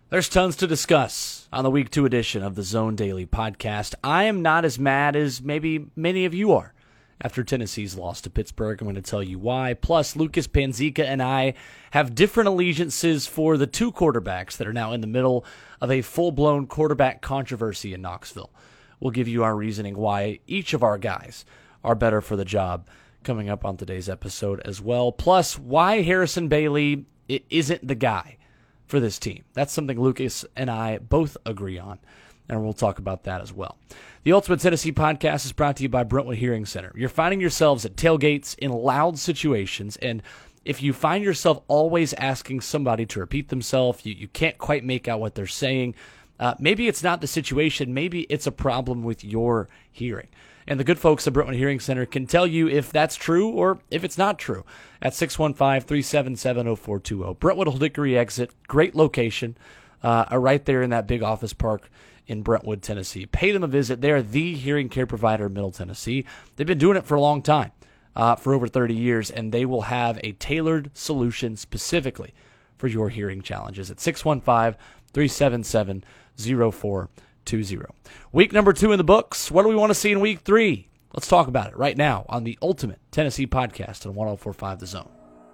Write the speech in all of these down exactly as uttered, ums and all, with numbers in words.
There's tons to discuss on the week two edition of the Zone Daily podcast. I am not as mad as maybe many of you are after Tennessee's loss to Pittsburgh. I'm going to tell you why. Plus, Lucas Panzica and I have different allegiances for the two quarterbacks that are now in the middle of a full-blown quarterback controversy in Knoxville. We'll give you our reasoning why each of our guys are better for the job coming up on today's episode as well. Plus, why Harrison Bailey isn't the guy for this team. That's something Lucas and I both agree on, and we'll talk about that as well. The Ultimate Tennessee Podcast is brought to you by Brentwood Hearing Center. You're finding yourselves at tailgates in loud situations, and if you find yourself always asking somebody to repeat themselves, you, you can't quite make out what they're saying, uh, maybe it's not the situation, maybe it's a problem with your hearing. And the good folks at Brentwood Hearing Center can tell you if that's true or if it's not true at six one five, three seven seven, zero four two zero. Brentwood Old Hickory exit, great location, uh, right there in that big office park in Brentwood, Tennessee. Pay them a visit. They're the hearing care provider in Middle Tennessee. They've been doing it for a long time, uh, for over thirty years, and they will have a tailored solution specifically for your hearing challenges at six one five, three seven seven, zero four two zero. Week number two in the books. What do we want to see in week three? Let's talk about it right now on the Ultimate Tennessee Podcast on one oh four point five The Zone.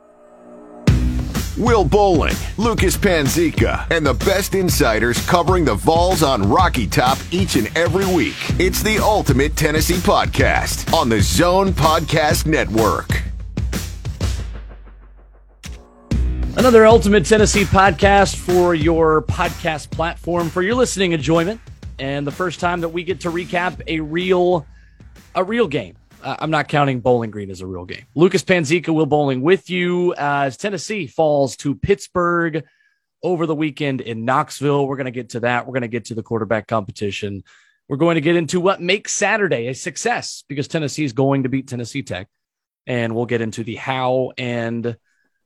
Will Bowling, Lucas Panzica, and the best insiders covering the Vols on Rocky Top each and every week. It's the Ultimate Tennessee Podcast on the Zone Podcast Network. Another Ultimate Tennessee Podcast for your podcast platform, for your listening enjoyment, and the first time that we get to recap a real a real game. Uh, I'm not counting Bowling Green as a real game. Lucas Panzica, Will Bowling with you as Tennessee falls to Pittsburgh over the weekend in Knoxville. We're going to get to that. We're going to get to the quarterback competition. We're going to get into what makes Saturday a success, because Tennessee is going to beat Tennessee Tech, and we'll get into the how and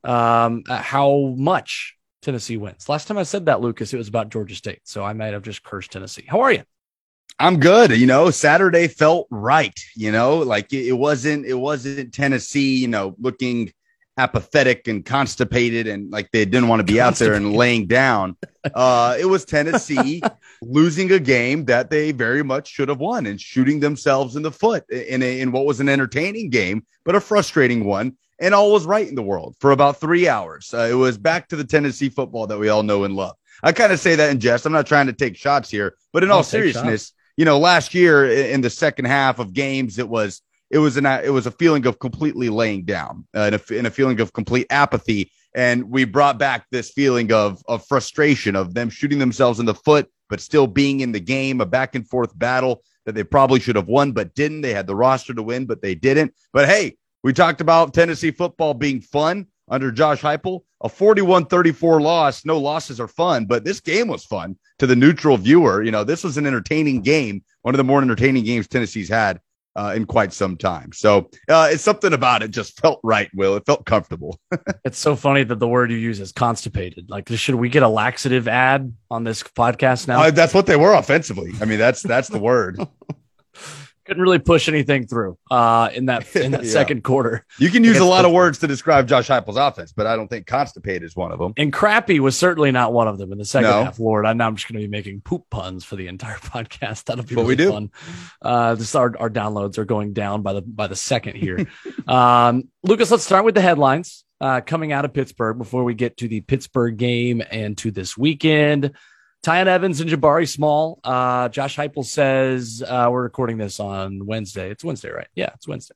um, uh, how much Tennessee wins. Last time I said that, Lucas, it was about Georgia State, so I might have just cursed Tennessee. How are you? I'm good. You know, Saturday felt right. You know, like it, it wasn't, it wasn't Tennessee, you know, looking apathetic and constipated and like they didn't want to be out there and laying down. Uh, it was Tennessee losing a game that they very much should have won and shooting themselves in the foot in a, in what was an entertaining game, but a frustrating one. And all was right in the world for about three hours. Uh, it was back to the Tennessee football that we all know and love. I kind of say that in jest. I'm not trying to take shots here, but in all seriousness, you know, last year in the second half of games, it was it was an it was a feeling of completely laying down uh, and, a, and a feeling of complete apathy. And we brought back this feeling of of frustration of them shooting themselves in the foot, but still being in the game, a back and forth battle that they probably should have won, but didn't. They had the roster to win, but they didn't. But hey, we talked about Tennessee football being fun under Josh Heupel. A forty-one thirty-four loss. No losses are fun, but this game was fun to the neutral viewer. You know, this was an entertaining game, one of the more entertaining games Tennessee's had uh, in quite some time. So uh, it's something about it just felt right, Will. It felt comfortable. It's so funny that the word you use is constipated. Like, should we get a laxative ad on this podcast now? Uh, that's what they were offensively. I mean, that's that's the word. Couldn't really push anything through uh, in that in that Yeah. second quarter. You can use a lot of words to describe Josh Heupel's offense, but I don't think constipated is one of them. And crappy was certainly not one of them in the second No. half, Lord. I know I'm just going to be making poop puns for the entire podcast. That'll be What really we do. fun. Uh, this, our, our downloads are going down by the by the second here. um, Lucas, let's start with the headlines uh, coming out of Pittsburgh before we get to the Pittsburgh game and to this weekend. Tyon Evans and Jabari Small. Uh, Josh Heupel says, uh, we're recording this on Wednesday. It's Wednesday, right? Yeah, it's Wednesday.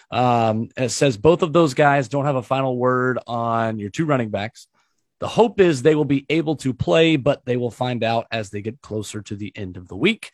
Um, it says both of those guys don't have a final word on your two running backs. The hope is they will be able to play, but they will find out as they get closer to the end of the week.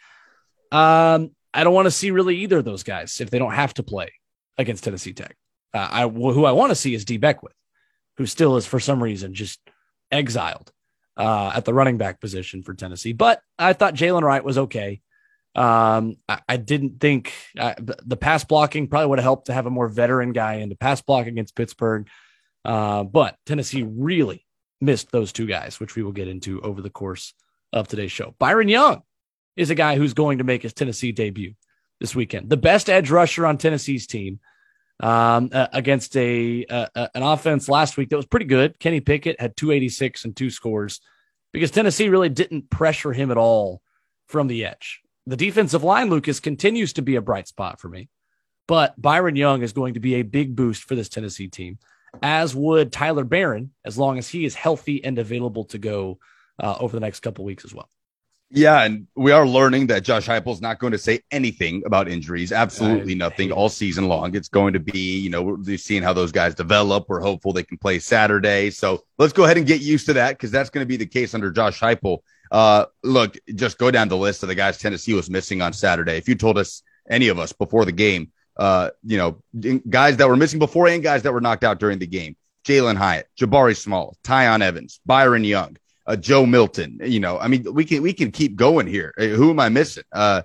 Um, I don't want to see really either of those guys if they don't have to play against Tennessee Tech. Uh, I, who I want to see is D. Beckwith, who still is for some reason just exiled uh, at the running back position for Tennessee. But I thought Jalen Wright was okay. Um, I, I didn't think uh, the pass blocking probably would have helped to have a more veteran guy into pass block against Pittsburgh. Uh, but Tennessee really missed those two guys, which we will get into over the course of today's show. Byron Young is a guy who's going to make his Tennessee debut this weekend. The best edge rusher on Tennessee's team um, uh, against a uh, uh, an offense last week that was pretty good. Kenny Pickett had two eighty-six and two scores because Tennessee really didn't pressure him at all from the edge. The defensive line, Lucas, continues to be a bright spot for me, but Byron Young is going to be a big boost for this Tennessee team, as would Tyler Barron, as long as he is healthy and available to go uh, over the next couple weeks as well. Yeah, and we are learning that Josh Heupel is not going to say anything about injuries, absolutely I nothing all season long. It's going to be, you know, we're seeing how those guys develop. We're hopeful they can play Saturday. So let's go ahead and get used to that, because that's going to be the case under Josh Heupel. Uh, look, just go down the list of the guys Tennessee was missing on Saturday. If you told us, any of us, before the game, uh, you know, guys that were missing before and guys that were knocked out during the game, Jalen Hyatt, Jabari Small, Tyon Evans, Byron Young, Uh, Joe Milton, you know, I mean, we can we can keep going here. Who am I missing? Uh,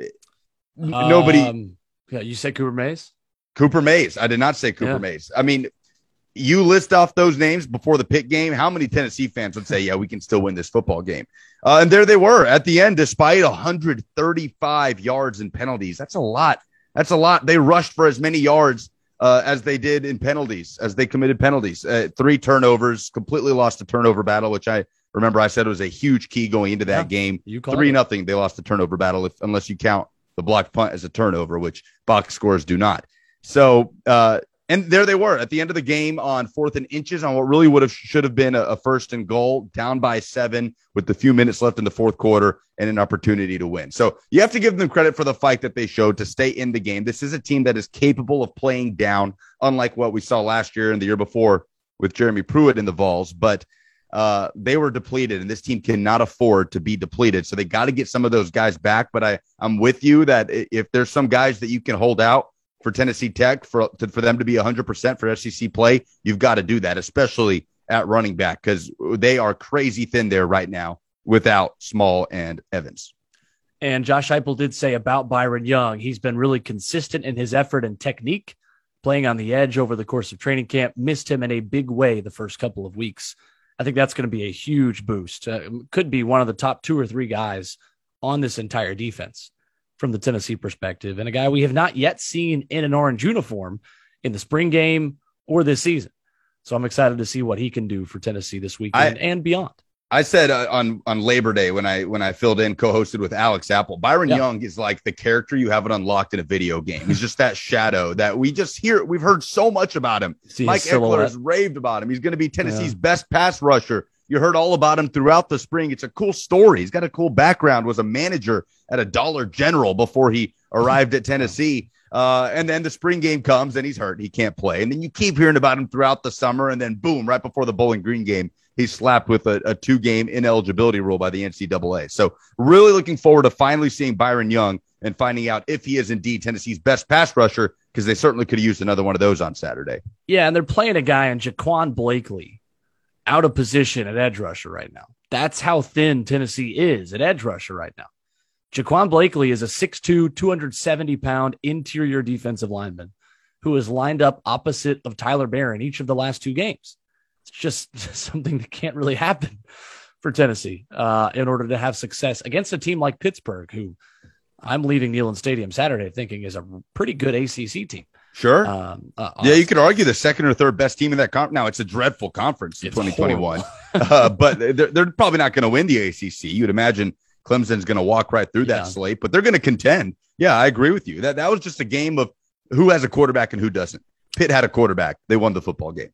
nobody. Um, yeah, you said Cooper Mays? Cooper Mays. I did not say Cooper Yeah. Mays. I mean, you list off those names before the Pitt game. How many Tennessee fans would say, yeah, we can still win this football game? Uh, and there they were at the end, despite one hundred thirty-five yards in penalties. That's a lot. That's a lot. They rushed for as many yards uh, as they did in penalties, as they committed penalties. Uh, three turnovers, completely lost the turnover battle, which I remember I said it was a huge key going into that Yeah, game. you called Three it. nothing. They lost the turnover battle, if, unless you count the blocked punt as a turnover, which box scores do not. So, uh, and there they were at the end of the game on fourth and inches on what really would have should have been a, a first and goal, down by seven with the few minutes left in the fourth quarter and an opportunity to win. So you have to give them credit for the fight that they showed to stay in the game. This is a team that is capable of playing down, unlike what we saw last year and the year before with Jeremy Pruitt in the Vols. But uh, they were depleted, and this team cannot afford to be depleted. So they got to get some of those guys back. But I, I'm with you that if there's some guys that you can hold out for Tennessee Tech for, to, for them to be one hundred percent for S E C play, you've got to do that, especially at running back, because they are crazy thin there right now without Small and Evans. And Josh Heupel did say about Byron Young, he's been really consistent in his effort and technique, playing on the edge over the course of training camp, missed him in a big way the first couple of weeks. I think that's going to be a huge boost. Uh, could be one of the top two or three guys on this entire defense from the Tennessee perspective, and a guy we have not yet seen in an orange uniform in the spring game or this season. So I'm excited to see what he can do for Tennessee this weekend I, and beyond. I said uh, on, on Labor Day when I when I filled in, co-hosted with Alex Apple, Byron yeah. Young is like the character you haven't unlocked in a video game. He's just that shadow that we just hear. We've heard so much about him. See Mike Eckler has raved about him. He's going to be Tennessee's yeah. best pass rusher. You heard all about him throughout the spring. It's a cool story. He's got a cool background, was a manager at a Dollar General before he arrived at Tennessee. Uh, and then the spring game comes and he's hurt. He can't play. And then you keep hearing about him throughout the summer. And then boom, right before the Bowling Green game, he's slapped with a, a two-game ineligibility rule by the N C double A. So really looking forward to finally seeing Byron Young and finding out if he is indeed Tennessee's best pass rusher, because they certainly could have used another one of those on Saturday. Yeah, and they're playing a guy in Jaquan Blakely out of position at edge rusher right now. That's how thin Tennessee is at edge rusher right now. Jaquan Blakely is a six two, two hundred seventy pound interior defensive lineman who is lined up opposite of Tyler Barron each of the last two games. It's just something that can't really happen for Tennessee uh, in order to have success against a team like Pittsburgh, who I'm leaving Neyland Stadium Saturday thinking is a pretty good A C C team. Sure. Um, uh, yeah, you could argue the second or third best team in that conference. Now, it's a dreadful conference in It's twenty twenty-one, uh, but they're, they're probably not going to win the A C C. You'd imagine Clemson's going to walk right through that Yeah. slate, but they're going to contend. Yeah, I agree with you. That that was just a game of who has a quarterback and who doesn't. Pitt had a quarterback. They won the football game.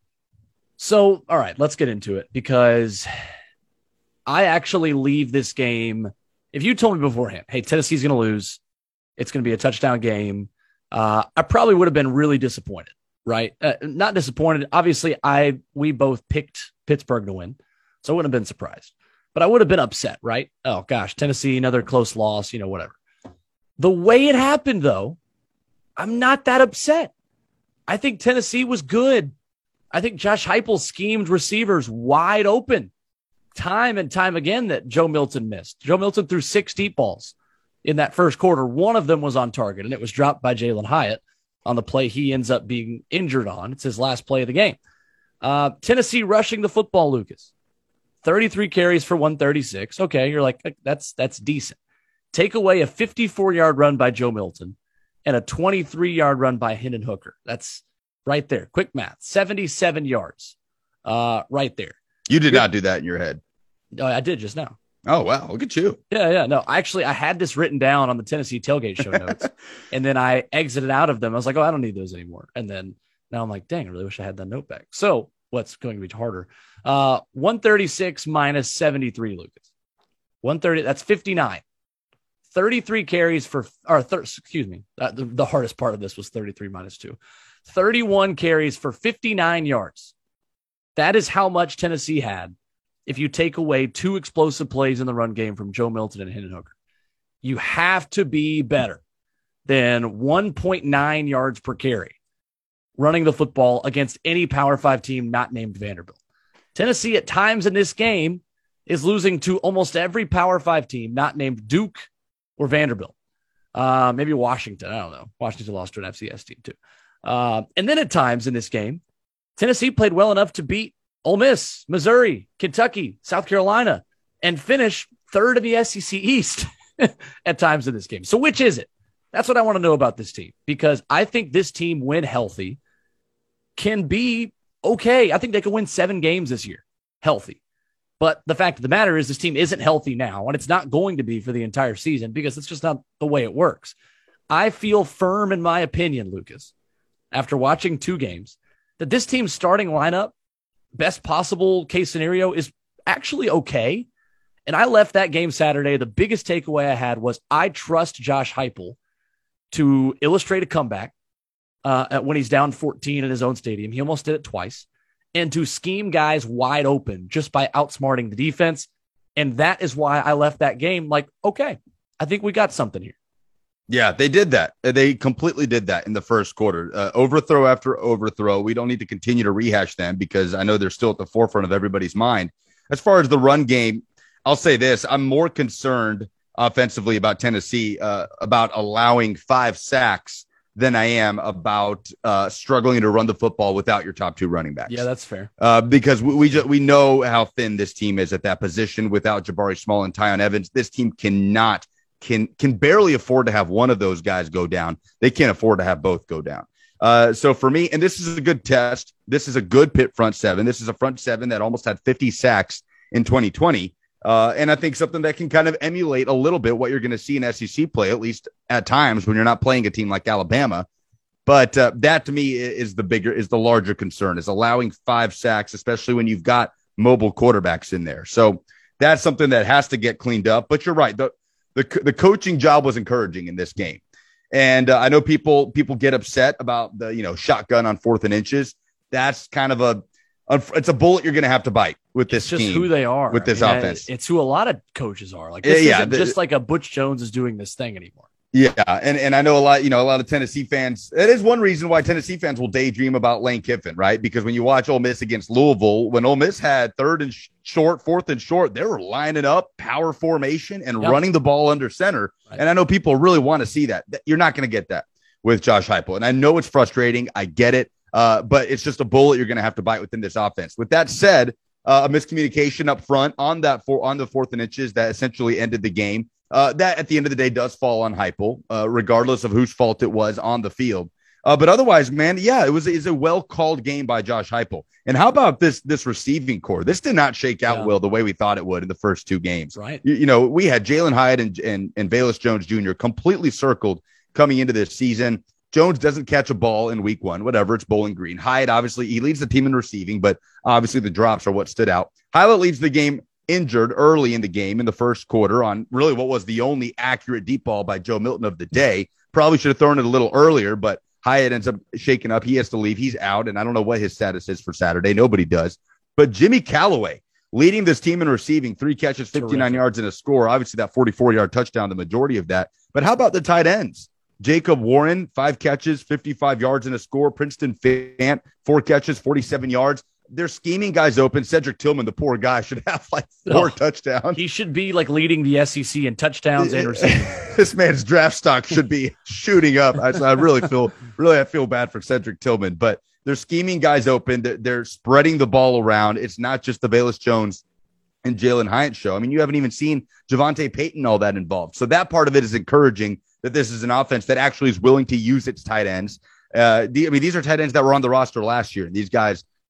So, all right, let's get into it, because I actually leave this game. If you told me beforehand, hey, Tennessee's going to lose, it's going to be a touchdown game, uh, I probably would have been really disappointed, right? Uh, not disappointed. Obviously, I we both picked Pittsburgh to win, so I wouldn't have been surprised. But I would have been upset, right? Oh, gosh, Tennessee, another close loss, you know, whatever. The way it happened, though, I'm not that upset. I think Tennessee was good. I think Josh Heupel schemed receivers wide open time and time again that Joe Milton missed. Joe Milton threw six deep balls in that first quarter. One of them was on target, and it was dropped by Jalen Hyatt on the play he ends up being injured on. It's his last play of the game. Uh, Tennessee rushing the football, Lucas. thirty-three carries for one thirty-six. Okay, you're like, that's that's decent. Take away a fifty-four-yard run by Joe Milton and a twenty-three-yard run by Hendon Hooker. That's right there. Quick math. seventy-seven yards uh, right there. You did not do that in your head. Oh, I did just now. Oh, wow. Look at you. Yeah, yeah. No, actually, I had this written down on the Tennessee Tailgate show notes, and then I exited out of them. I was like, oh, I don't need those anymore. And then now I'm like, dang, I really wish I had that note back. So what's going to be harder? Uh, one thirty-six minus seventy-three, Lucas. one thirty, that's fifty-nine. thirty-three carries for, or th- excuse me, uh, the, the hardest part of this was thirty-three minus two. thirty-one carries for fifty-nine yards. That is how much Tennessee had if you take away two explosive plays in the run game from Joe Milton and Hendon Hooker. You have to be better than one point nine yards per carry running the football against any Power Five team not named Vanderbilt. Tennessee at times in this game is losing to almost every Power Five team not named Duke or Vanderbilt. Uh, maybe Washington. I don't know. Washington lost to an F C S team too. Uh, and then at times in this game, Tennessee played well enough to beat Ole Miss, Missouri, Kentucky, South Carolina, and finish third in the S E C East at times in this game. So which is it? That's what I want to know about this team, because I think this team, when healthy, can be okay. I think they can win seven games this year, healthy. But the fact of the matter is this team isn't healthy now, and it's not going to be for the entire season because it's just not the way it works. I feel firm in my opinion, Lucas, after watching two games, that this team's starting lineup, best possible case scenario, is actually okay. And I left that game Saturday. The biggest takeaway I had was I trust Josh Heupel to illustrate a comeback uh, when he's down fourteen in his own stadium. He almost did it twice. And to scheme guys wide open just by outsmarting the defense. And that is why I left that game like, okay, I think we got something here. Yeah, they did that. They completely did that in the first quarter. Uh, overthrow after overthrow. We don't need to continue to rehash them because I know they're still at the forefront of everybody's mind. As far as the run game, I'll say this. I'm more concerned offensively about Tennessee, uh, about allowing five sacks than I am about uh, struggling to run the football without your top two running backs. Yeah, that's fair. Uh, because we we, just, we know how thin this team is at that position without Jabari Small and Tyon Evans. This team cannot can can barely afford to have one of those guys go down. They can't afford to have both go down. Uh, so for me, and this is a good test. This is a good Pitt front seven. This is a front seven that almost had fifty sacks in twenty twenty. Uh, and I think something that can kind of emulate a little bit what you're going to see in S E C play, at least at times when you're not playing a team like Alabama. But uh, that to me is the bigger, is the larger concern, is allowing five sacks, especially when you've got mobile quarterbacks in there. So that's something that has to get cleaned up. But you're right. The, the, the coaching job was encouraging in this game. And uh, I know people, people get upset about the, you know, shotgun on fourth and inches. That's kind of a, it's a bullet you're going to have to bite with this it's just team, who they are with this I mean, offense. It's who a lot of coaches are. Like, this yeah, isn't the, just like a Butch Jones is doing this thing anymore. Yeah. And, and I know a lot, you know, a lot of Tennessee fans, it is one reason why Tennessee fans will daydream about Lane Kiffin, right? Because when you watch Ole Miss against Louisville, when Ole Miss had third and sh- short, fourth and short, they were lining up power formation and yep. running the ball under center. Right. And I know people really want to see that. You're not going to get that with Josh Heupel. And I know it's frustrating. I get it. Uh, but it's just a bullet you're going to have to bite within this offense. With that said, uh, a miscommunication up front on that for on the fourth and inches that essentially ended the game. Uh, that at the end of the day does fall on Heupel, uh, regardless of whose fault it was on the field. Uh, but otherwise, man, yeah, it was is a well called game by Josh Heupel. And how about this this receiving core? This did not shake out, yeah. Will, the way we thought it would in the first two games. Right. You, you know, we had Jalen Hyatt and and and Velus Jones Junior completely circled coming into this season. Jones doesn't catch a ball in week one, whatever. It's Bowling Green. Hyatt, obviously, he leads the team in receiving, but obviously the drops are what stood out. Hyatt leads the game injured early in the game in the first quarter on really what was the only accurate deep ball by Joe Milton of the day. Probably should have thrown it a little earlier, but Hyatt ends up shaking up. He has to leave. He's out, and I don't know what his status is for Saturday. Nobody does. But Jimmy Callaway leading this team in receiving, three catches, fifty-nine Terrific. Yards, and a score. Obviously, that forty-four-yard touchdown, the majority of that. But how about the tight ends? Jacob Warren, five catches, fifty-five yards and a score. Princeton Fant, four catches, forty-seven yards. They're scheming guys open. Cedric Tillman, the poor guy, should have like four oh, touchdowns. He should be like leading the S E C in touchdowns and receiving. This man's draft stock should be shooting up. I, I really feel, really, I feel bad for Cedric Tillman, but they're scheming guys open. They're, they're spreading the ball around. It's not just the Velus Jones and Jalen Hyatt show. I mean, you haven't even seen Javonte Payton all that involved. So that part of it is encouraging, that this is an offense that actually is willing to use its tight ends. Uh, the, I mean, these are tight ends that were on the roster last year. And these guys,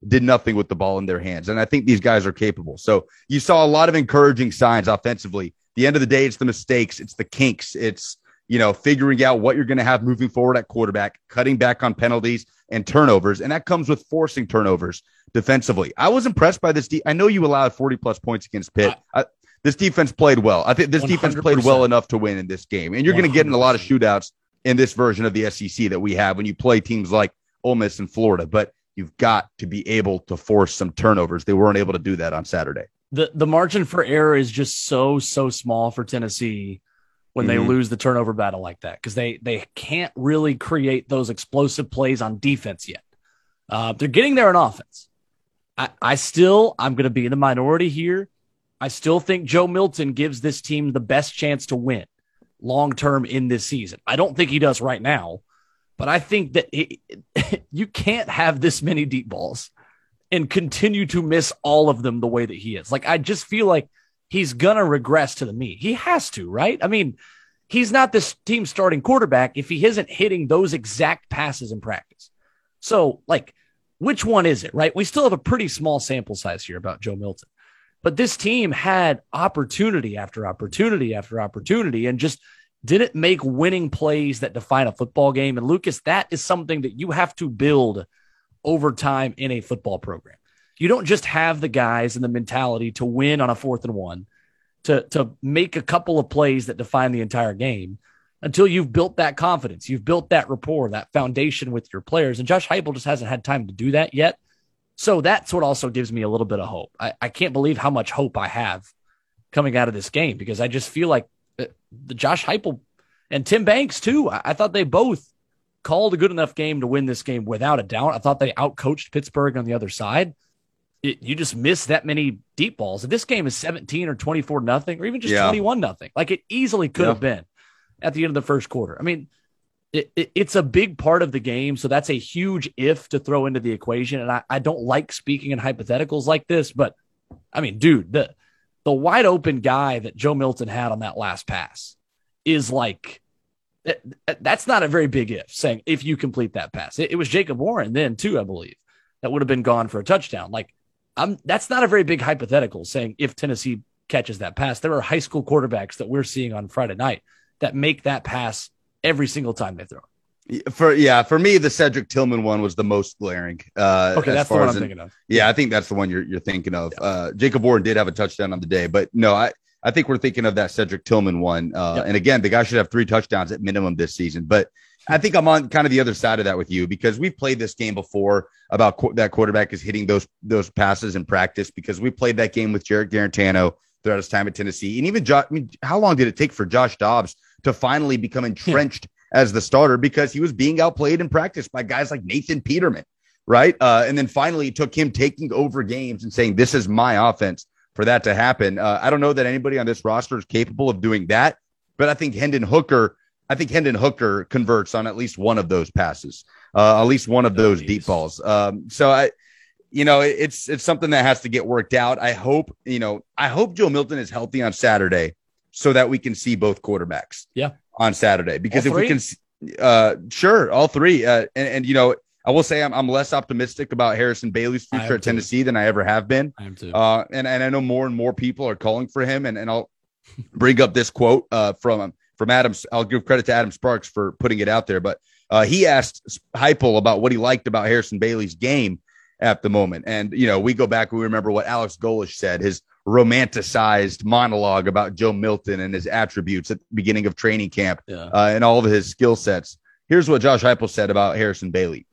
did nothing with the ball in their hands. And I think these guys are capable. So you saw a lot of encouraging signs offensively. At the end of the day, it's the mistakes, it's the kinks, it's, you know, figuring out what you're going to have moving forward at quarterback, cutting back on penalties and turnovers. And that comes with forcing turnovers defensively. I was impressed by this. De- I know you allowed forty plus points against Pitt. I, this defense played well. I think this one hundred percent defense played well enough to win in this game. And you're going to get in a lot of shootouts in this version of the S E C that we have when you play teams like Ole Miss and Florida. But you've got to be able to force some turnovers. They weren't able to do that on Saturday. The the margin for error is just so, so small for Tennessee when mm-hmm. they lose the turnover battle like that, because they, they can't really create those explosive plays on defense yet. Uh, they're getting there in offense. I, I still, I'm going to be in the minority here. I still think Joe Milton gives this team the best chance to win long-term in this season. I don't think he does right now, but I think that it, you can't have this many deep balls and continue to miss all of them the way that he is. Like, I just feel like he's going to regress to the mean. He has to, right? I mean, he's not this team starting quarterback if he isn't hitting those exact passes in practice. So, like, which one is it, right? We still have a pretty small sample size here about Joe Milton, but this team had opportunity after opportunity after opportunity and just didn't make winning plays that define a football game. And Lucas, that is something that you have to build over time in a football program. You don't just have the guys and the mentality to win on a fourth and one, to, to make a couple of plays that define the entire game until you've built that confidence. You've built that rapport, that foundation with your players. And Josh Heupel just hasn't had time to do that yet. So that's what also gives me a little bit of hope. I, I can't believe how much hope I have coming out of this game, because I just feel like the Josh Heupel and Tim Banks too, I, I thought they both called a good enough game to win this game without a doubt. I thought they outcoached Pittsburgh on the other side. It, you just miss that many deep balls. If this game is seventeen or twenty-four nothing, or even just yeah. twenty-one nothing, like it easily could yeah. have been at the end of the first quarter. I mean, it, it, it's a big part of the game, so that's a huge if to throw into the equation. And I, I don't like speaking in hypotheticals like this, but I mean, dude, the the wide open guy that Joe Milton had on that last pass is like, that's not a very big if, saying if you complete that pass. It, it was Jacob Warren then too, I believe, that would have been gone for a touchdown. Like, I'm, that's not a very big hypothetical, saying if Tennessee catches that pass. There are high school quarterbacks that we're seeing on Friday night that make that pass every single time they throw it. For yeah, for me, the Cedric Tillman one was the most glaring. Uh, okay, that's the one I'm in, thinking of. Yeah, I think that's the one you're you're thinking of. Yeah. Uh, Jacob Warren did have a touchdown on the day, but no, I, I think we're thinking of that Cedric Tillman one. Uh, yep. And again, the guy should have three touchdowns at minimum this season. But I think I'm on kind of the other side of that with you, because we've played this game before about qu- that quarterback is hitting those those passes in practice, because we played that game with Jarrett Garantano throughout his time at Tennessee. And even jo- I mean, how long did it take for Josh Dobbs to finally become entrenched yeah. as the starter, because he was being outplayed in practice by guys like Nathan Peterman, right? Uh, and then finally it took him taking over games and saying, this is my offense, for that to happen. Uh, I don't know that anybody on this roster is capable of doing that, but I think Hendon Hooker, I think Hendon Hooker converts on at least one of those passes, uh, at least one of those oh, deep balls. Um, so I, you know, it, it's, it's something that has to get worked out. I hope, you know, I hope Joe Milton is healthy on Saturday so that we can see both quarterbacks yeah. on Saturday, because if we can, uh, sure. All three. Uh, and, and, you know, I will say I'm, I'm less optimistic about Harrison Bailey's future at Tennessee too. than I ever have been. I am too. Uh, and, and I know more and more people are calling for him. And, and I'll bring up this quote uh, from from Adam. I'll give credit to Adam Sparks for putting it out there. But uh, he asked Heupel about what he liked about Harrison Bailey's game at the moment. And, you know, we go back, we remember what Alex Golesh said, his romanticized monologue about Joe Milton and his attributes at the beginning of training camp yeah. uh, and all of his skill sets. Here's what Josh Heupel said about Harrison Bailey.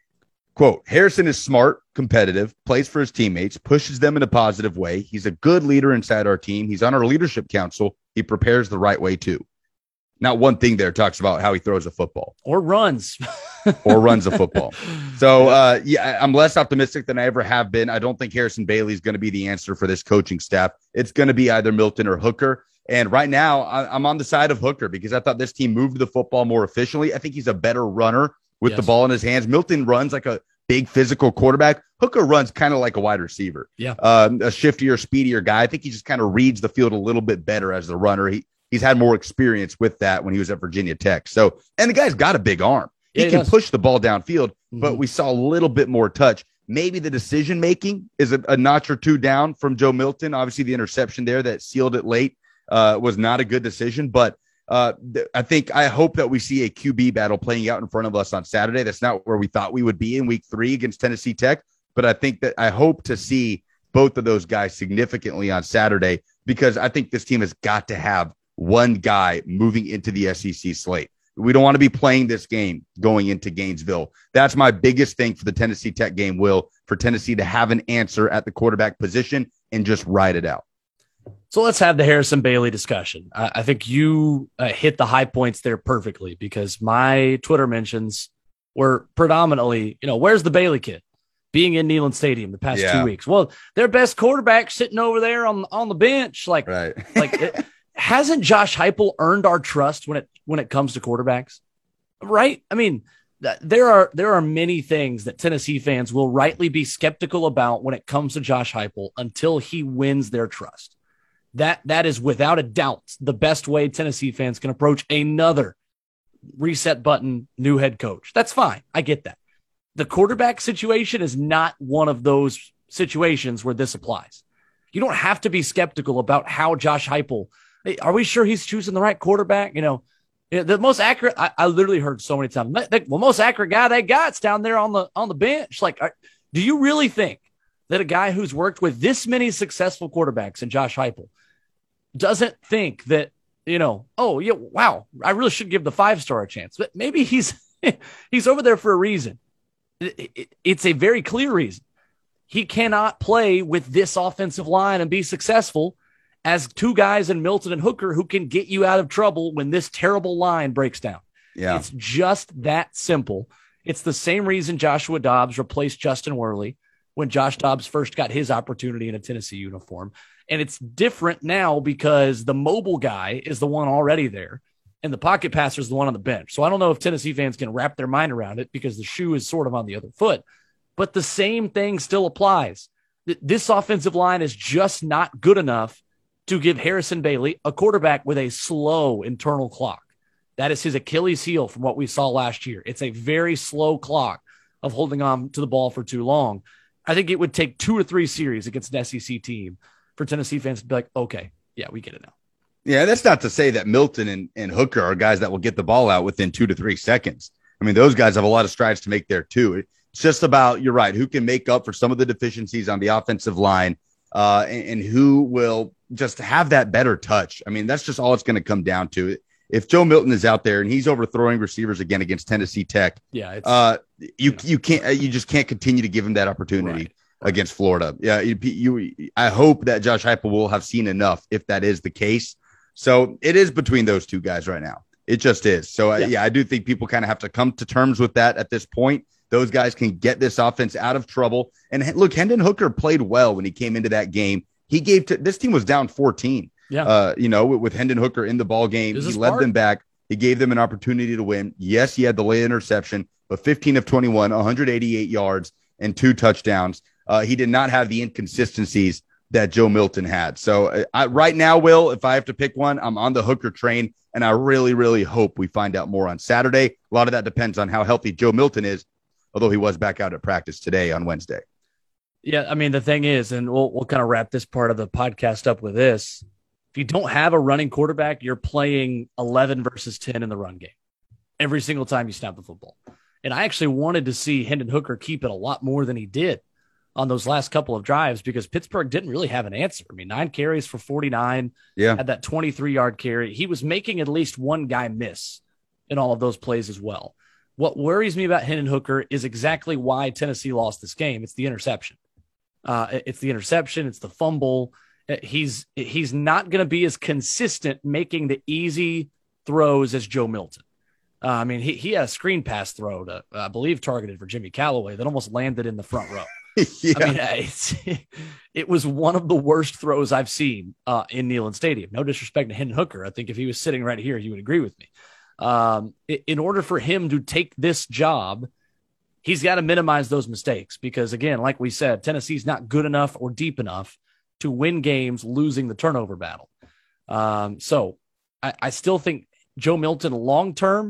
Quote, Harrison is smart, competitive, plays for his teammates, pushes them in a positive way. He's a good leader inside our team. He's on our leadership council. He prepares the right way, too. Not one thing there talks about how he throws a football. Or runs. or runs a football. So, uh, yeah, I'm less optimistic than I ever have been. I don't think Harrison Bailey is going to be the answer for this coaching staff. It's going to be either Milton or Hooker. And right now, I- I'm on the side of Hooker, because I thought this team moved the football more efficiently. I think he's a better runner with yes. the ball in his hands. Milton runs like a big physical quarterback. Hooker runs kind of like a wide receiver. Yeah. Um, a shiftier, speedier guy. I think he just kind of reads the field a little bit better as the runner. He he's had more experience with that when he was at Virginia Tech. So, and the guy's got a big arm. He, yeah, he can does. push the ball downfield, mm-hmm. but we saw a little bit more touch. Maybe the decision making is a, a notch or two down from Joe Milton. Obviously, the interception there that sealed it late uh, was not a good decision. But uh, th- I think I hope that we see a Q B battle playing out in front of us on Saturday. That's not where we thought we would be in week three against Tennessee Tech. But I think that I hope to see both of those guys significantly on Saturday, because I think this team has got to have one guy moving into the S E C slate. We don't want to be playing this game going into Gainesville. That's my biggest thing for the Tennessee Tech game, Will, for Tennessee to have an answer at the quarterback position and just ride it out. So let's have the Harrison Bailey discussion. Uh, I think you uh, hit the high points there perfectly, because my Twitter mentions were predominantly, you know, where's the Bailey kid being in Neyland Stadium the past Yeah. two weeks? Well, their best quarterback sitting over there on, on the bench. Like, Right. like it, hasn't Josh Heupel earned our trust when it when it comes to quarterbacks? Right? I mean, th- there are there are many things that Tennessee fans will rightly be skeptical about when it comes to Josh Heupel until he wins their trust. That that is without a doubt the best way Tennessee fans can approach another reset button new head coach. That's fine. I get that. The quarterback situation is not one of those situations where this applies. You don't have to be skeptical about how Josh Heupel, hey, are we sure he's choosing the right quarterback? You know, the most accurate, I, I literally heard so many times, the well, most accurate guy they got's down there on the, on the bench. Like, are, do you really think that a guy who's worked with this many successful quarterbacks and Josh Heupel doesn't think that, you know, oh yeah, wow, I really should give the five-star a chance, but maybe he's, he's over there for a reason. It, it, it's a very clear reason. He cannot play with this offensive line and be successful as two guys in Milton and Hooker who can get you out of trouble when this terrible line breaks down. Yeah. It's just that simple. It's the same reason Joshua Dobbs replaced Justin Worley when Josh Dobbs first got his opportunity in a Tennessee uniform. And it's different now because the mobile guy is the one already there and the pocket passer is the one on the bench. So I don't know if Tennessee fans can wrap their mind around it because the shoe is sort of on the other foot. But the same thing still applies. This offensive line is just not good enough to give Harrison Bailey a quarterback with a slow internal clock. That is his Achilles heel from what we saw last year. It's a very slow clock of holding on to the ball for too long. I think it would take two or three series against an S E C team for Tennessee fans to be like, okay, yeah, we get it now. Yeah, that's not to say that Milton and, and Hooker are guys that will get the ball out within two to three seconds. I mean, those guys have a lot of strides to make there too. It's just about, you're right, who can make up for some of the deficiencies on the offensive line uh, and, and who will just have that better touch. I mean, that's just all it's going to come down to. If Joe Milton is out there and he's overthrowing receivers again against Tennessee Tech, yeah, it's, uh, you you know. you can't you just can't continue to give him that opportunity Right. against Florida. Yeah, you, you I hope that Josh Heupel will have seen enough if that is the case. So it is between those two guys right now. It just is. So yeah, uh, yeah I do think people kind of have to come to terms with that at this point. Those guys can get this offense out of trouble. And look, Hendon Hooker played well when he came into that game. He gave to this team was down fourteen. Yeah. Uh, you know, with, with Hendon Hooker in the ball game, he led them back. He gave them an opportunity to win. Yes, he had the late interception, but fifteen of twenty-one, one hundred eighty-eight yards and two touchdowns. Uh, he did not have the inconsistencies that Joe Milton had. So uh, I, right now, Will, if I have to pick one, I'm on the Hooker train, and I really, really hope we find out more on Saturday. A lot of that depends on how healthy Joe Milton is, although he was back out at practice today on Wednesday. Yeah, I mean, the thing is, and we'll we'll kind of wrap this part of the podcast up with this. If you don't have a running quarterback, you're playing eleven versus ten in the run game every single time you snap the football. And I actually wanted to see Hendon Hooker keep it a lot more than he did on those last couple of drives because Pittsburgh didn't really have an answer. I mean, nine carries for forty-nine, yeah, had that twenty-three-yard carry. He was making at least one guy miss in all of those plays as well. What worries me about Hendon Hooker is exactly why Tennessee lost this game. It's the interception. Uh, it's the interception. It's the fumble. He's he's not going to be as consistent making the easy throws as Joe Milton. Uh, I mean, he he had a screen pass throw to, I believe, targeted for Jimmy Callaway that almost landed in the front row. yeah. I mean, it's, it was one of the worst throws I've seen uh, in Neyland Stadium. No disrespect to Hendon Hooker. I think if he was sitting right here, he would agree with me. Um, in order for him to take this job, he's got to minimize those mistakes because, again, like we said, Tennessee's not good enough or deep enough to win games losing the turnover battle. Um, so I, I still think Joe Milton long-term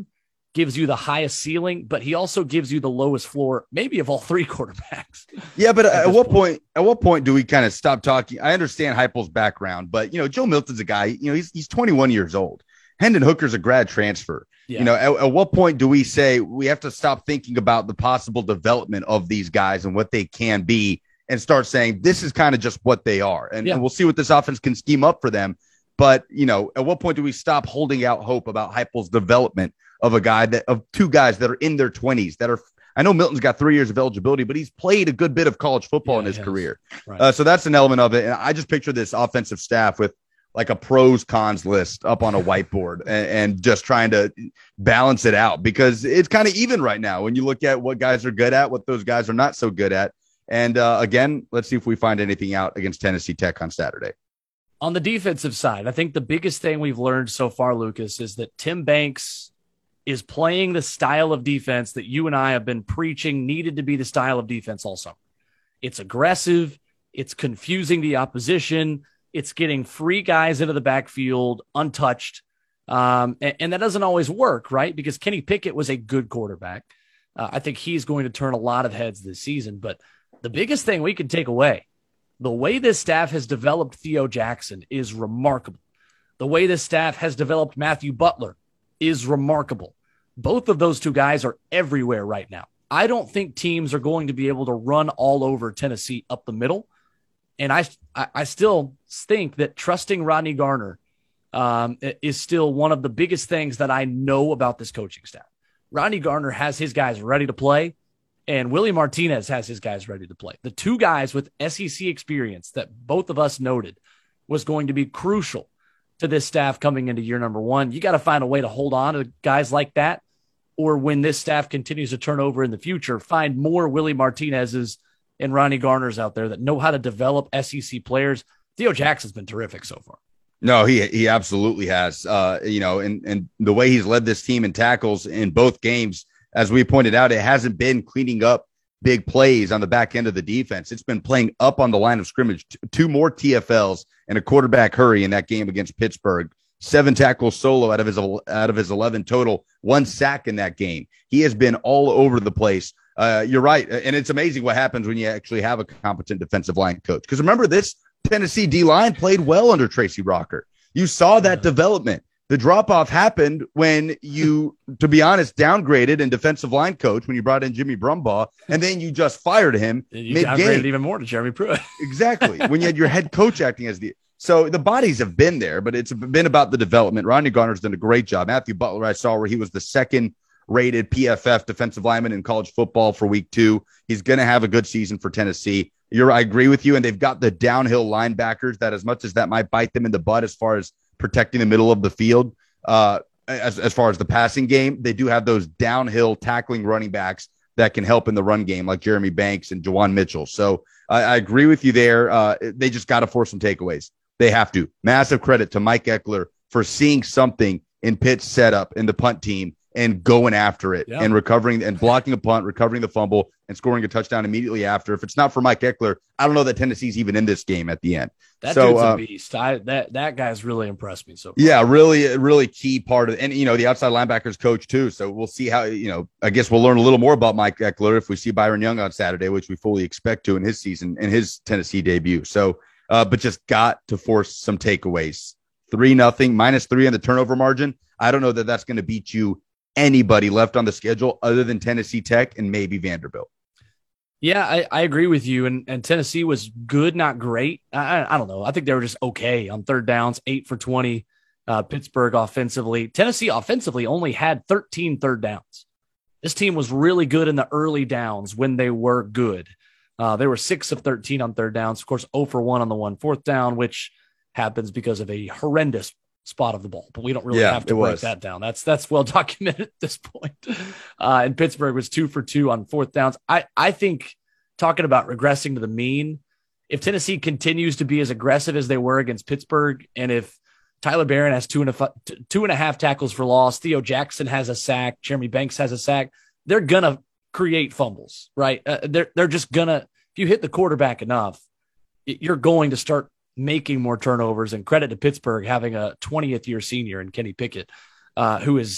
gives you the highest ceiling, but he also gives you the lowest floor, maybe of all three quarterbacks. Yeah, but at, at what point? point, at what point do we kind of stop talking? I understand Heupel's background, but you know, Joe Milton's a guy, you know, he's he's twenty-one years old. Hendon Hooker's a grad transfer. Yeah. You know, at, at what point do we say we have to stop thinking about the possible development of these guys and what they can be and start saying this is kind of just what they are? And, yeah. and we'll see what this offense can scheme up for them. But, you know, at what point do we stop holding out hope about Heupel's development of a guy that of two guys that are in their twenties that are, I know Milton's got three years of eligibility, but he's played a good bit of college football yeah, in his career. Right. Uh, so that's an element of it. And I just picture this offensive staff with like a pros cons list up on a whiteboard and, and just trying to balance it out because it's kind of even right now when you look at what guys are good at, what those guys are not so good at. And uh, again, let's see if we find anything out against Tennessee Tech on Saturday. On the defensive side, I think the biggest thing we've learned so far, Lucas, is that Tim Banks is playing the style of defense that you and I have been preaching needed to be the style of defense all summer. It's aggressive. It's confusing the opposition. It's getting free guys into the backfield untouched. Um, and, and that doesn't always work, right? Because Kenny Pickett was a good quarterback. Uh, I think he's going to turn a lot of heads this season. But the biggest thing we can take away, the way this staff has developed Theo Jackson is remarkable. The way this staff has developed Matthew Butler is remarkable. Both of those two guys are everywhere right now. I don't think teams are going to be able to run all over Tennessee up the middle. And I, I still think that trusting Rodney Garner um, is still one of the biggest things that I know about this coaching staff. Rodney Garner has his guys ready to play, and Willie Martinez has his guys ready to play. The two guys with S E C experience that both of us noted was going to be crucial to this staff coming into year number one. You got to find a way to hold on to guys like that, or when this staff continues to turn over in the future, find more Willie Martinez's and Ronnie Garner's out there that know how to develop S E C players. Theo Jackson's been terrific so far. No, he he absolutely has. Uh, you know, and and the way he's led this team in tackles in both games, as we pointed out, it hasn't been cleaning up big plays on the back end of the defense. It's been playing up on the line of scrimmage. Two more T F Ls and a quarterback hurry in that game against Pittsburgh. Seven tackles solo out of his out of his eleven total. One sack in that game. He has been all over the place. Uh, you're right. And it's amazing what happens when you actually have a competent defensive line coach. Because remember, this Tennessee D-line played well under Tracy Rocker. You saw that yeah. development. The drop-off happened when you, to be honest, downgraded in defensive line coach when you brought in Jimmy Brumbaugh, and then you just fired him you mid-game. Downgraded even more to Jeremy Pruitt. Exactly. When you had your head coach acting as the – so the bodies have been there, but it's been about the development. Rodney Garner's done a great job. Matthew Butler, I saw where he was the second – rated P F F defensive lineman in college football for week two. He's going to have a good season for Tennessee. You're, I agree with you. And they've got the downhill linebackers that, as much as that might bite them in the butt as far as protecting the middle of the field, uh, as, as far as the passing game, they do have those downhill tackling running backs that can help in the run game, like Jeremy Banks and Juwan Mitchell. So I, I agree with you there. Uh, they just got to force some takeaways. They have to. Massive credit to Mike Eckler for seeing something in Pitt's setup in the punt team and going after it yeah. and recovering and blocking a punt, recovering the fumble, and scoring a touchdown immediately after. If it's not for Mike Eckler, I don't know that Tennessee's even in this game at the end. That so, dude's uh, a beast. I, that that guy's really impressed me so far. Yeah, really, really key part of it. And, you know, the outside linebackers coach, too. So we'll see how, you know, I guess we'll learn a little more about Mike Eckler if we see Byron Young on Saturday, which we fully expect to in his season, in his Tennessee debut. So, uh, but just got to force some takeaways. Three nothing, minus three on the turnover margin. I don't know that that's going to beat you anybody left on the schedule other than Tennessee Tech and maybe Vanderbilt. Yeah, I, I agree with you. And, and Tennessee was good, not great. I, I don't know. I think they were just okay on third downs, eight for twenty. Uh, Pittsburgh offensively. Tennessee offensively only had thirteen third downs. This team was really good in the early downs when they were good. Uh, they were six of thirteen on third downs. Of course, zero for one on the one fourth down, which happens because of a horrendous spot of the ball, but we don't really yeah, have to break was. that down. That's that's well documented at this point. Uh, and Pittsburgh was two for two on fourth downs. I, I think talking about regressing to the mean, if Tennessee continues to be as aggressive as they were against Pittsburgh, and if Tyler Barron has two and a two and a half tackles for loss, Theo Jackson has a sack, Jeremy Banks has a sack, they're gonna create fumbles, right? Uh, they're they're just gonna. If you hit the quarterback enough, you're going to start making more turnovers. And credit to Pittsburgh having a twentieth year senior in Kenny Pickett, uh, who is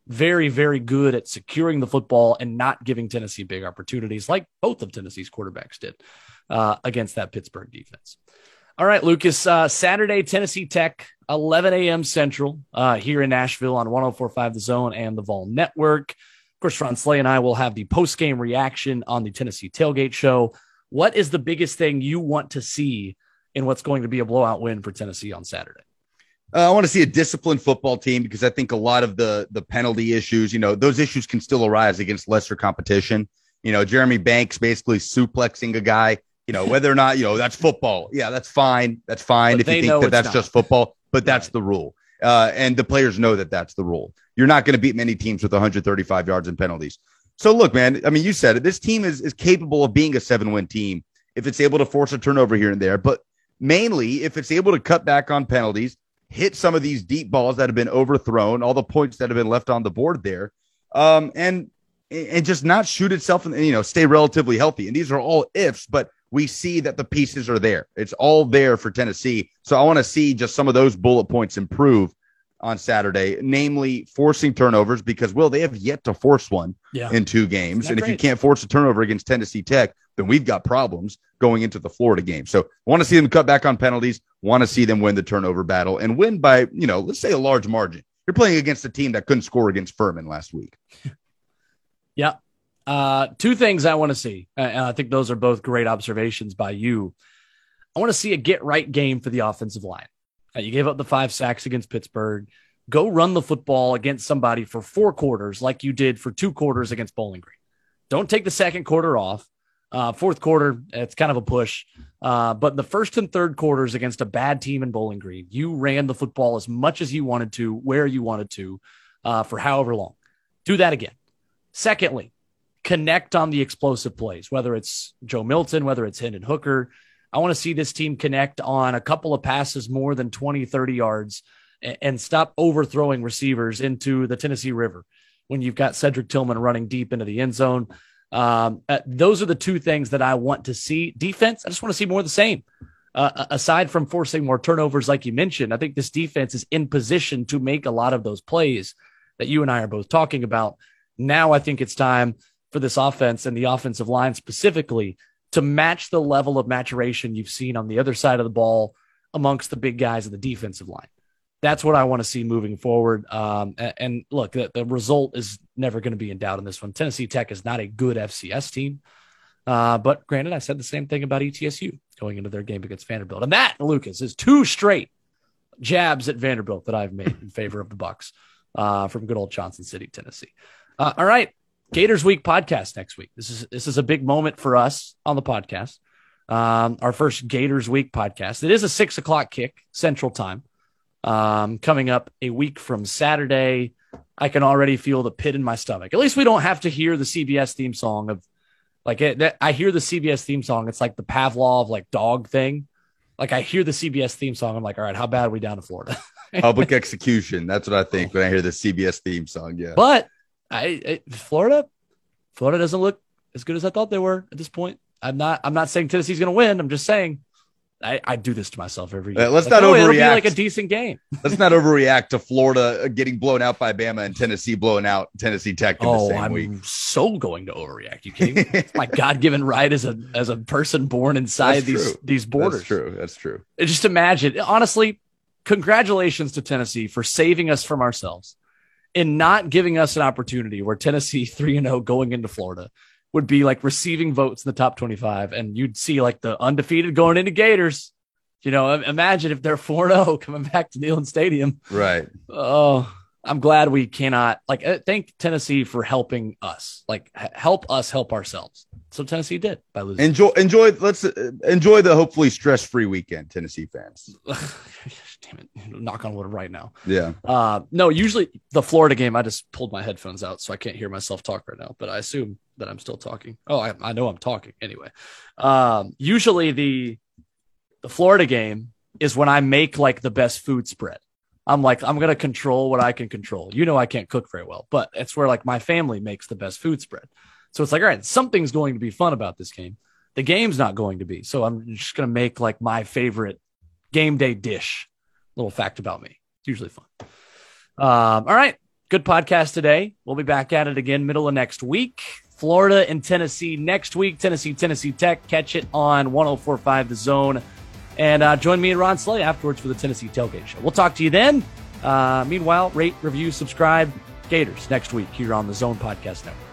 very, very good at securing the football and not giving Tennessee big opportunities like both of Tennessee's quarterbacks did uh, against that Pittsburgh defense. All right, Lucas, uh, Saturday, Tennessee Tech, eleven a.m. Central uh, here in Nashville on one oh four point five The Zone and the Vol Network. Of course, Ron Slay and I will have the post-game reaction on the Tennessee Tailgate Show. What is the biggest thing you want to see in what's going to be a blowout win for Tennessee on Saturday? Uh, I want to see a disciplined football team because I think a lot of the the penalty issues, you know, those issues can still arise against lesser competition. You know, Jeremy Banks basically suplexing a guy, you know, whether or not, you know, that's football. Yeah, that's fine. That's fine But if you they know think that it's that's not. just football, but that's Right. the rule. Uh, and the players know that that's the rule. You're not going to beat many teams with one hundred thirty-five yards in penalties. So look, man, I mean, you said it. This team is, is capable of being a seven-win team if it's able to force a turnover here and there, but mainly if it's able to cut back on penalties, hit some of these deep balls that have been overthrown, all the points that have been left on the board there, um, and and just not shoot itself and, you know, stay relatively healthy. And these are all ifs, but we see that the pieces are there. It's all there for Tennessee. So I want to see just some of those bullet points improve on Saturday, namely forcing turnovers, because, Will, they have yet to force one Yeah. in two games. Isn't And that if you great? can't force a turnover against Tennessee Tech, then we've got problems going into the Florida game. So I want to see them cut back on penalties, want to see them win the turnover battle and win by, you know, let's say a large margin. You're playing against a team that couldn't score against Furman last week. Yeah. Uh, two things I want to see, and I think those are both great observations by you. I want to see a get-right game for the offensive line. Uh, you gave up the five sacks against Pittsburgh. Go run the football against somebody for four quarters like you did for two quarters against Bowling Green. Don't take the second quarter off. Uh, fourth quarter, it's kind of a push. Uh, but the first and third quarters against a bad team in Bowling Green, you ran the football as much as you wanted to, where you wanted to, uh, for however long. Do that again. Secondly, connect on the explosive plays, whether it's Joe Milton, whether it's Hendon Hooker. I want to see this team connect on a couple of passes more than twenty, thirty yards and, and stop overthrowing receivers into the Tennessee River when you've got Cedric Tillman running deep into the end zone. Um, uh, those are the two things that I want to see. Defense, I just want to see more of the same. Uh, aside from forcing more turnovers, like you mentioned, I think this defense is in position to make a lot of those plays that you and I are both talking about. Now I think it's time for this offense and the offensive line specifically to match the level of maturation you've seen on the other side of the ball amongst the big guys of the defensive line. That's what I want to see moving forward. Um, and, and look, the, the result is never going to be in doubt in this one. Tennessee Tech is not a good F C S team. Uh, but granted, I said the same thing about E T S U going into their game against Vanderbilt. And that, Lucas, is two straight jabs at Vanderbilt that I've made in favor of the Bucs uh, from good old Johnson City, Tennessee. Uh, all right. Gators Week podcast next week. This is this is a big moment for us on the podcast. Um, our first Gators Week podcast. It is a six o'clock kick Central Time. Um, coming up a week from Saturday. I can already feel the pit in my stomach. At least we don't have to hear the C B S theme song of like it, that, I hear the C B S theme song. It's like the Pavlov like dog thing. Like I hear the C B S theme song. I'm like, all right, how bad are we down to Florida? Public execution. That's what I think when I hear the C B S theme song. Yeah. But I, I Florida, Florida doesn't look as good as I thought they were at this point. I'm not. I'm not saying Tennessee's going to win. I'm just saying I, I do this to myself every year. Uh, let's like, not oh, it'll be overreact. like a decent game. Let's not overreact to Florida getting blown out by Bama and Tennessee blowing out Tennessee Tech in the Oh, same I'm week. so going to overreact. You kidding me? It's my God-given right as a as a person born inside That's these true. these borders. That's true. That's true. Just imagine. Honestly, congratulations to Tennessee for saving us from ourselves and not giving us an opportunity where Tennessee three and oh going into Florida would be like receiving votes in the top twenty-five, and you'd see like the undefeated going into Gators. You know, imagine if they're four and oh coming back to Neyland Stadium. Right. Oh, I'm glad we cannot like uh, thank Tennessee for helping us, like h- help us help ourselves. So Tennessee did by losing. Enjoy, enjoy. Let's uh, enjoy the hopefully stress-free weekend, Tennessee fans. Damn it! Knock on wood right now. Yeah. Uh, no, usually the Florida game, I just pulled my headphones out, so I can't hear myself talk right now. But I assume that I'm still talking. Oh, I, I know I'm talking anyway. Um, usually the the Florida game is when I make like the best food spread. I'm like, I'm going to control what I can control. You know, I can't cook very well, but it's where like my family makes the best food spread. So it's like, all right, something's going to be fun about this game. The game's not going to be. So I'm just going to make like my favorite game day dish. Little fact about me. It's usually fun. Um, all right. Good podcast today. We'll be back at it again middle of next week. Florida and Tennessee next week. Tennessee, Tennessee Tech. Catch it on one oh four point five The Zone. And uh, join me and Ron Slay afterwards for the Tennessee Tailgate Show. We'll talk to you then. Uh, meanwhile, rate, review, subscribe. Gators next week here on the Zone Podcast Network.